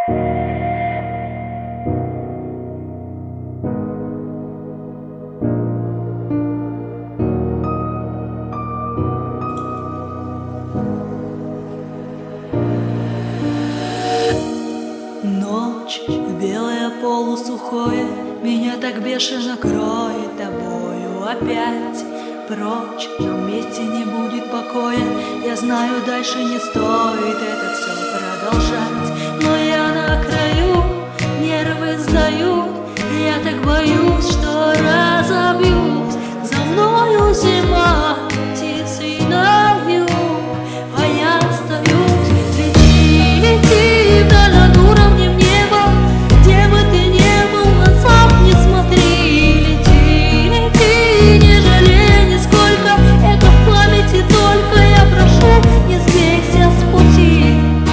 Ночь, белое полусухое, меня так бешено кроет тобою опять прочь, но вместе не будет покоя. Я знаю, дальше не стоит это все продолжать, но я на краю, нервы сдают. Я так боюсь, что разобьюсь. За мною зима, птицы на юг, а я остаюсь. Лети, лети вдаль над уровнем неба, где бы ты ни был, назад не смотри. Лети, лети, не жалей нисколько, это в памяти только. Я прошу, не сбейся с пути.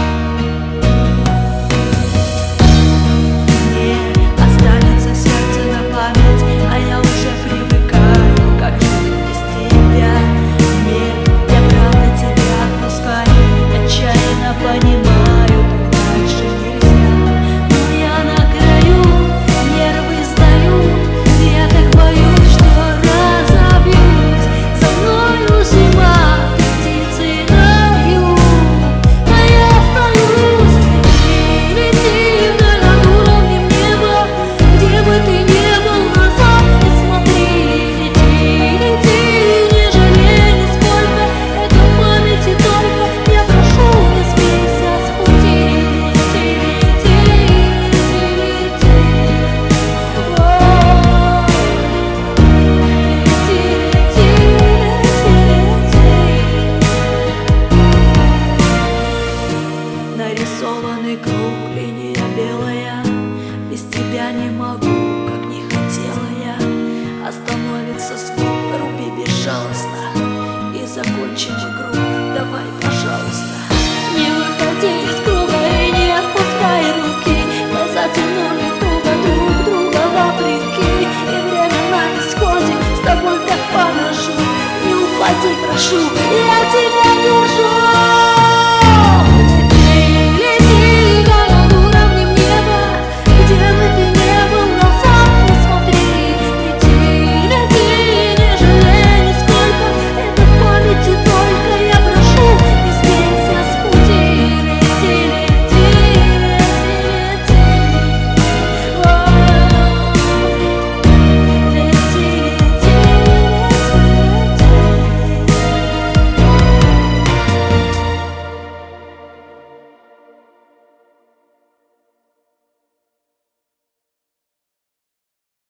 Мне останется сердце на память, а я уже привыкаю, как жить без тебя. Нет, я правда тебя отпускаю, отчаянно понимаю, так дальше нельзя. Но я на краю, нервы сдают. Я так боюсь, что разобьюсь. За мною зима, птицы на юг, а я остаюсь. Лети, лети вдаль над уровнем неба, где бы ты ни был, назад не смотри. Лети, лети, не жалей нисколько, это в памяти только. Я прошу, не сбейся с пути. Лети, лети, лети, нарисованный круг, линия белая. Без тебя не могу, как не хотела я. Остановится звук, руби безжалостно и закончим игру. Давай.